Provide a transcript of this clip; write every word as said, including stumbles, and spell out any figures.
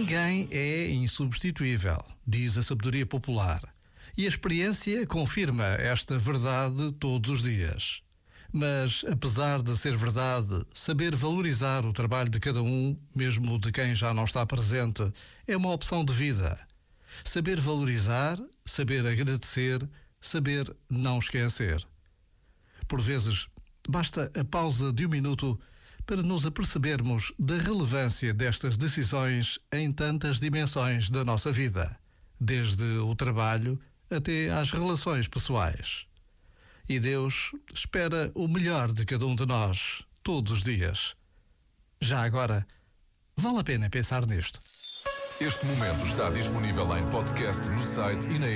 Ninguém é insubstituível, diz a sabedoria popular. E a experiência confirma esta verdade todos os dias. Mas, apesar de ser verdade, saber valorizar o trabalho de cada um, mesmo de quem já não está presente, é uma opção de vida. Saber valorizar, saber agradecer, saber não esquecer. Por vezes, basta a pausa de um minuto para nos apercebermos da relevância destas decisões em tantas dimensões da nossa vida, desde o trabalho até às relações pessoais. E Deus espera o melhor de cada um de nós, todos os dias. Já agora, vale a pena pensar nisto. Este momento está disponível em podcast no site e na